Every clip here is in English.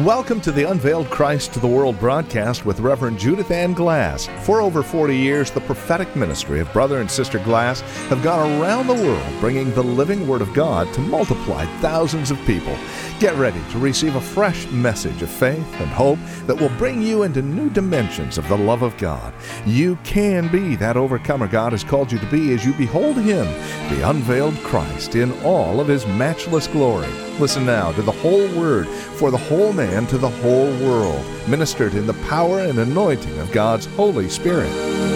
Welcome to the Unveiled Christ to the World broadcast with Reverend Judith Ann Glass. For over 40 years, the prophetic ministry of Brother and Sister Glass have gone around the world bringing the living Word of God to multiply thousands of people. Get ready to receive a fresh message of faith and hope that will bring you into new dimensions of the love of God. You can be that overcomer God has called you to be as you behold Him, the unveiled Christ, in all of His matchless glory. Listen now to the whole Word for the whole man to the whole world, ministered in the power and anointing of God's Holy Spirit.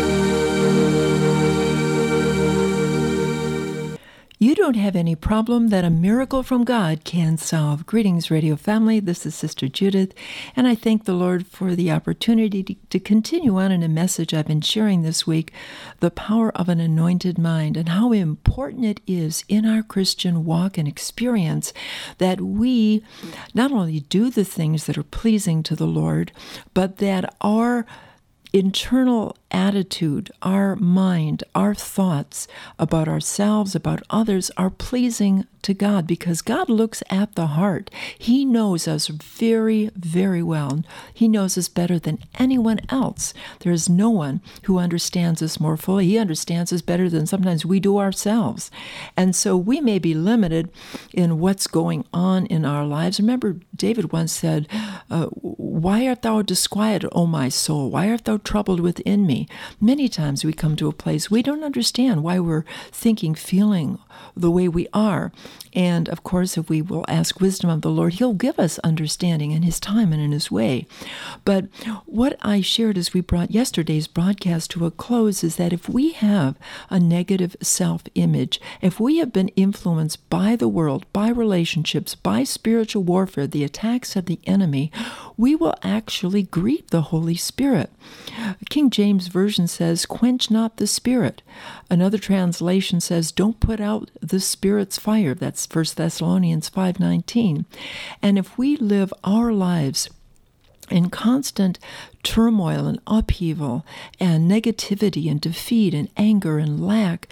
You don't have any problem that a miracle from God can solve. Greetings, radio family. This is Sister Judith, and I thank the Lord for the opportunity to continue on in a message I've been sharing this week, the power of an anointed mind, and how important it is in our Christian walk and experience that we not only do the things that are pleasing to the Lord, but that our internal attitude, our mind, our thoughts about ourselves, about others are pleasing to God, because God looks at the heart. He knows us very, very well. He knows us better than anyone else. There is no one who understands us more fully. He understands us better than sometimes we do ourselves. And so we may be limited in what's going on in our lives. Remember, David once said, "Why art thou disquieted, O my soul? Why art thou troubled within me?" Many times we come to a place we don't understand why we're thinking, feeling the way we are. And of course, if we will ask wisdom of the Lord, He'll give us understanding in His time and in His way. But what I shared as we brought yesterday's broadcast to a close is that if we have a negative self-image, if we have been influenced by the world, by relationships, by spiritual warfare, the attacks of the enemy, we will actually grieve the Holy Spirit. King James Version says, "Quench not the Spirit." Another translation says, "Don't put out the Spirit's fire." That's 1 Thessalonians 5:19. And if we live our lives in constant turmoil and upheaval and negativity and defeat and anger and lack,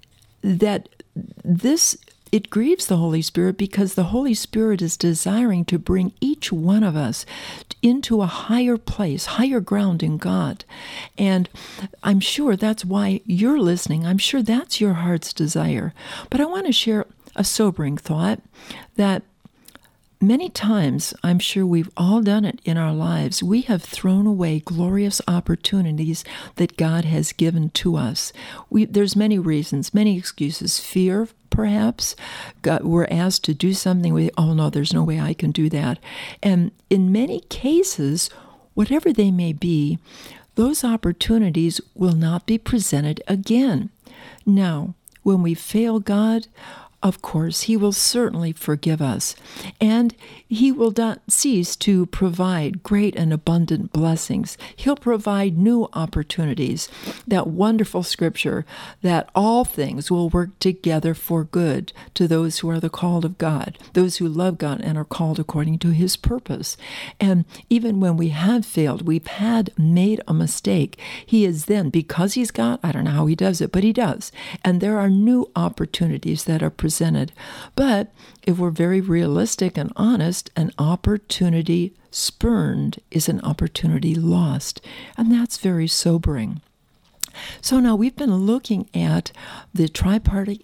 it grieves the Holy Spirit, because the Holy Spirit is desiring to bring each one of us into a higher place, higher ground in God. And I'm sure that's why you're listening. I'm sure that's your heart's desire. But I want to share a sobering thought that many times, I'm sure we've all done it in our lives, we have thrown away glorious opportunities that God has given to us. There's many reasons, many excuses. Fear, perhaps. We're asked to do something, oh no, there's no way I can do that. And in many cases, whatever they may be, those opportunities will not be presented again. Now, when we fail God, of course, He will certainly forgive us, and He will not cease to provide great and abundant blessings. He'll provide new opportunities. That wonderful scripture that all things will work together for good to those who are the called of God, those who love God and are called according to His purpose. And even when we have failed, we've made a mistake, He is then, because He's God, I don't know how He does it, but He does. And there are new opportunities that are presented. But if we're very realistic and honest, an opportunity spurned is an opportunity lost. And that's very sobering. So now we've been looking at the tripartite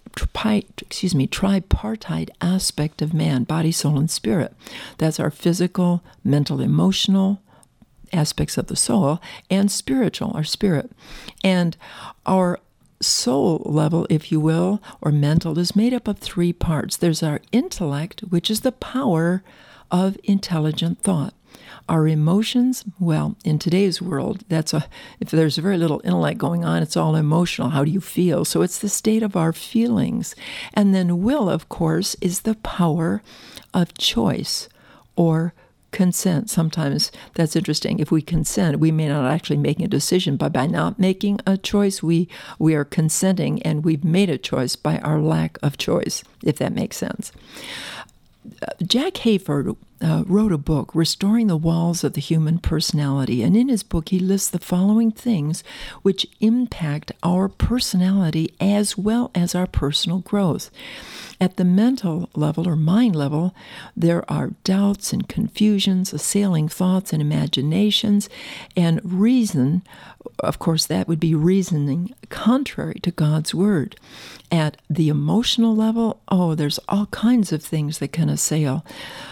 aspect of man, body, soul, and spirit. That's our physical, mental, emotional aspects of the soul, and spiritual, our spirit. And our soul level, if you will, or mental, is made up of three parts. There's our intellect, which is the power of intelligent thought. Our emotions, well, in today's world, if there's very little intellect going on, it's all emotional. How do you feel? So it's the state of our feelings. And then will, of course, is the power of choice or consent. Sometimes that's interesting. If we consent, we may not actually make a decision, but by not making a choice, we are consenting, and we've made a choice by our lack of choice, if that makes sense. Jack Hayford wrote a book, Restoring the Walls of the Human Personality. And in his book, he lists the following things which impact our personality as well as our personal growth. At the mental level or mind level, there are doubts and confusions, assailing thoughts and imaginations, and reason. Of course, that would be reasoning contrary to God's Word. At the emotional level, there's all kinds of things that can assail.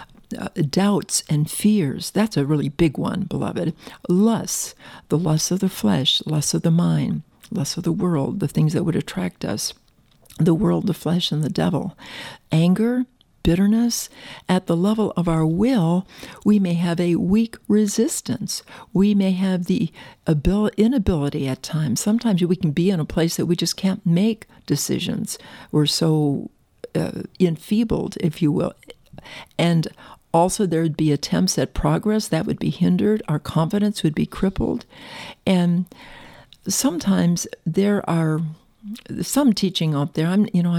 Doubts and fears, that's a really big one, beloved. Lusts, the lusts of the flesh, lusts of the mind, lusts of the world, the things that would attract us. The world, the flesh, and the devil. Anger, bitterness. At the level of our will, we may have a weak resistance. We may have the inability at times. Sometimes we can be in a place that we just can't make decisions. We're so enfeebled, if you will. And also there would be attempts at progress that would be hindered. Our confidence would be crippled. And sometimes there are some teaching out there.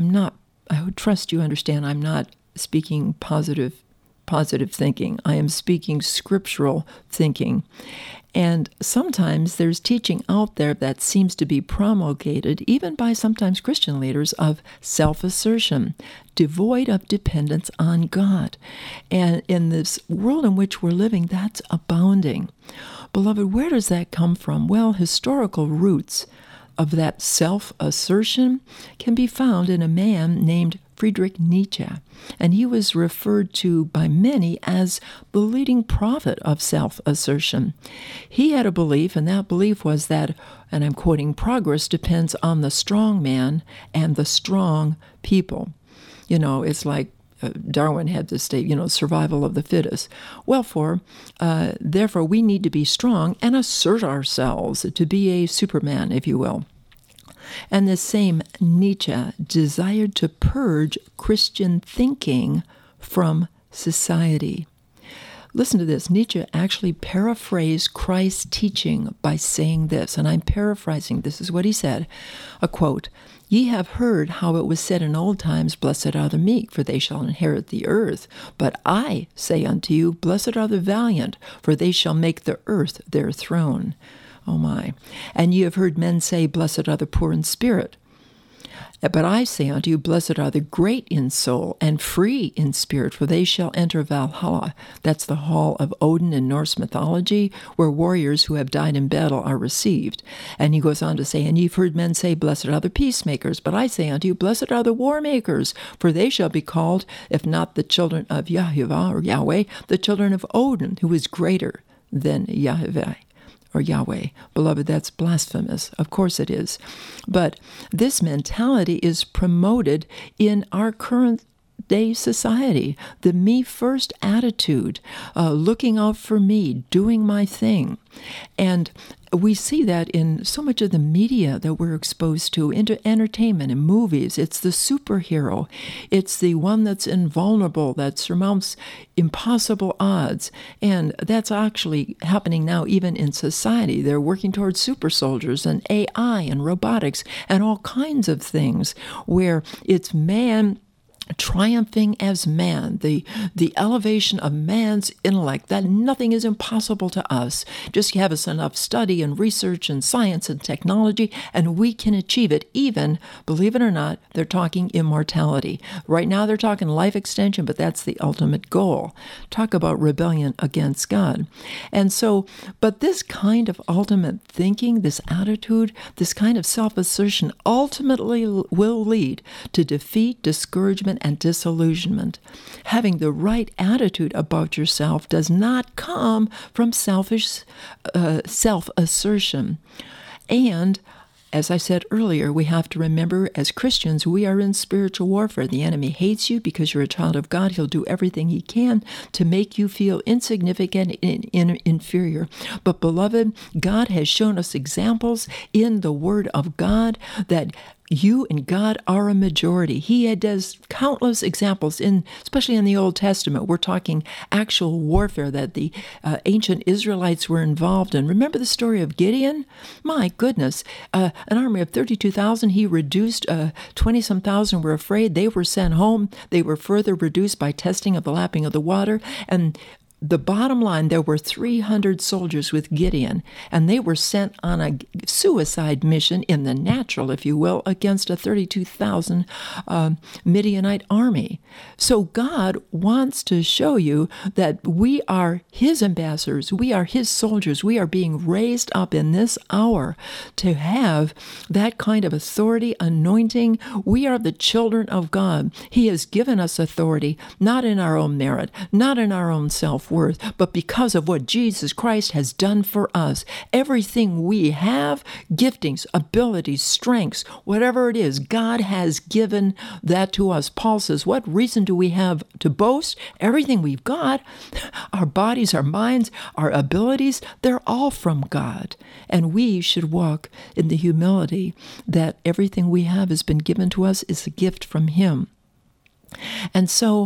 I would trust you understand, I'm not speaking positive thinking. I am speaking scriptural thinking. And sometimes there's teaching out there that seems to be promulgated, even by sometimes Christian leaders, of self-assertion, devoid of dependence on God. And in this world in which we're living, that's abounding. Beloved, where does that come from? Well, historical roots of that self-assertion can be found in a man named Friedrich Nietzsche, and he was referred to by many as the leading prophet of self-assertion. He had a belief, and that belief was that, and I'm quoting, progress depends on the strong man and the strong people. It's like Darwin had to state, survival of the fittest. Therefore, we need to be strong and assert ourselves to be a Superman, if you will. And this same Nietzsche desired to purge Christian thinking from society. Listen to this. Nietzsche actually paraphrased Christ's teaching by saying this, and I'm paraphrasing. This is what he said, a quote, "Ye have heard how it was said in old times, Blessed are the meek, for they shall inherit the earth. But I say unto you, Blessed are the valiant, for they shall make the earth their throne." Oh my. "And ye have heard men say, Blessed are the poor in spirit. But I say unto you, Blessed are the great in soul and free in spirit, for they shall enter Valhalla." That's the hall of Odin in Norse mythology, where warriors who have died in battle are received. And he goes on to say, "And you've heard men say, Blessed are the peacemakers. But I say unto you, Blessed are the war makers, for they shall be called, if not the children of Yahuwah or Yahweh, the children of Odin, who is greater than Yahweh." Or Yahweh. Beloved, that's blasphemous. Of course it is. But this mentality is promoted in our current day society. The me first attitude, looking out for me, doing my thing. And we see that in so much of the media that we're exposed to, into entertainment and movies. It's the superhero. It's the one that's invulnerable, that surmounts impossible odds. And that's actually happening now even in society. They're working towards super soldiers and AI and robotics and all kinds of things where it's man triumphing as man, the elevation of man's intellect, that nothing is impossible to us. Just give us enough study and research and science and technology, and we can achieve it. Even, believe it or not, they're talking immortality. Right now they're talking life extension, but that's the ultimate goal. Talk about rebellion against God. And so, but this kind of ultimate thinking, this attitude, this kind of self-assertion ultimately will lead to defeat, discouragement, and disillusionment. Having the right attitude about yourself does not come from selfish self-assertion. And as I said earlier, we have to remember as Christians, we are in spiritual warfare. The enemy hates you because you're a child of God. He'll do everything he can to make you feel insignificant and inferior. But beloved, God has shown us examples in the Word of God that You and God are a majority. He does countless examples, especially in the Old Testament. We're talking actual warfare that the ancient Israelites were involved in. Remember the story of Gideon? My goodness, an army of 32,000. He reduced 20-some thousand were afraid. They were sent home. They were further reduced by testing of the lapping of the water. And the bottom line, there were 300 soldiers with Gideon, and they were sent on a suicide mission in the natural, if you will, against a 32,000 Midianite army. So God wants to show you that we are His ambassadors, we are His soldiers, we are being raised up in this hour to have that kind of authority, anointing. We are the children of God. He has given us authority, not in our own merit, not in our own self-worth, but because of what Jesus Christ has done for us. Everything we have, giftings, abilities, strengths, whatever it is, God has given that to us. Paul says, what reason do we have to boast? Everything we've got, our bodies, our minds, our abilities, they're all from God. And we should walk in the humility that everything we have has been given to us is a gift from Him. And so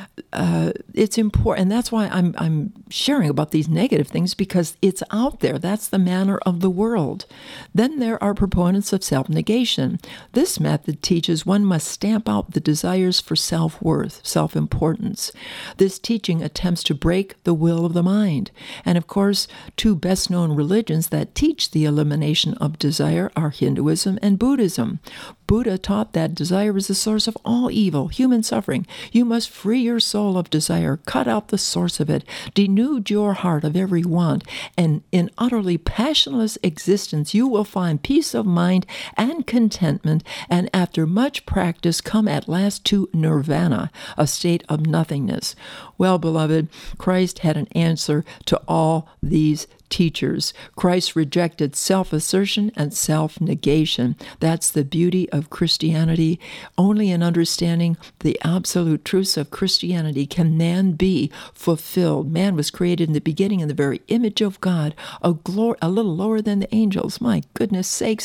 it's important, and that's why I'm sharing about these negative things, because it's out there. That's the manner of the world. Then there are proponents of self-negation. This method teaches one must stamp out the desires for self-worth, self-importance. This teaching attempts to break the will of the mind. And of course, two best-known religions that teach the elimination of desire are Hinduism and Buddhism. Buddha taught that desire is the source of all evil, human suffering. You must free your soul of desire, cut out the source of it, denude your heart of every want, and in utterly passionless existence you will find peace of mind and contentment, and after much practice come at last to nirvana, a state of nothingness. Well, beloved, Christ had an answer to all these teachers. Christ rejected self-assertion and self-negation. That's the beauty of Christianity. Only in understanding the absolute truths of Christianity can man be fulfilled. Man was created in the beginning in the very image of God, a little lower than the angels. My goodness sakes.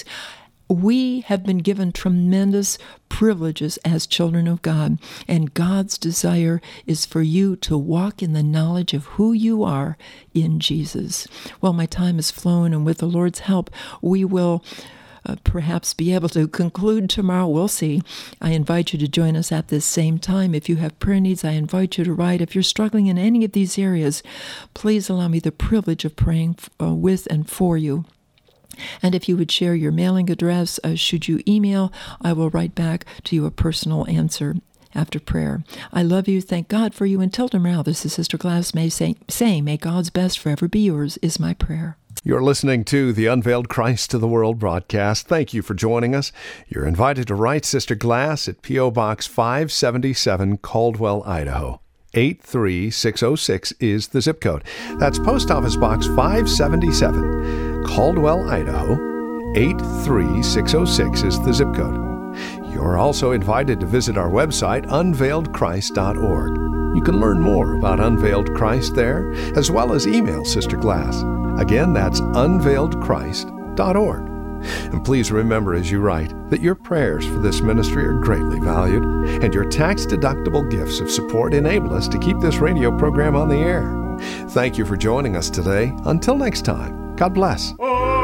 We have been given tremendous privileges as children of God, and God's desire is for you to walk in the knowledge of who you are in Jesus. Well, my time has flown, and with the Lord's help, we will perhaps be able to conclude tomorrow. We'll see. I invite you to join us at this same time. If you have prayer needs, I invite you to write. If you're struggling in any of these areas, please allow me the privilege of praying with and for you. And if you would share your mailing address, should you email, I will write back to you a personal answer after prayer. I love you. Thank God for you. Until tomorrow, this is Sister Glass May saying, may God's best forever be yours, is my prayer. You're listening to the Unveiled Christ to the World broadcast. Thank you for joining us. You're invited to write Sister Glass at P.O. Box 577, Caldwell, Idaho. 83606 is the zip code. That's Post Office Box 577, Caldwell, Idaho. 83606 is the zip code. You're also invited to visit our website, unveiledchrist.org. You can learn more about Unveiled Christ there, as well as email Sister Glass. Again, that's unveiledchrist.org. And please remember as you write that your prayers for this ministry are greatly valued, and your tax-deductible gifts of support enable us to keep this radio program on the air. Thank you for joining us today. Until next time, God bless.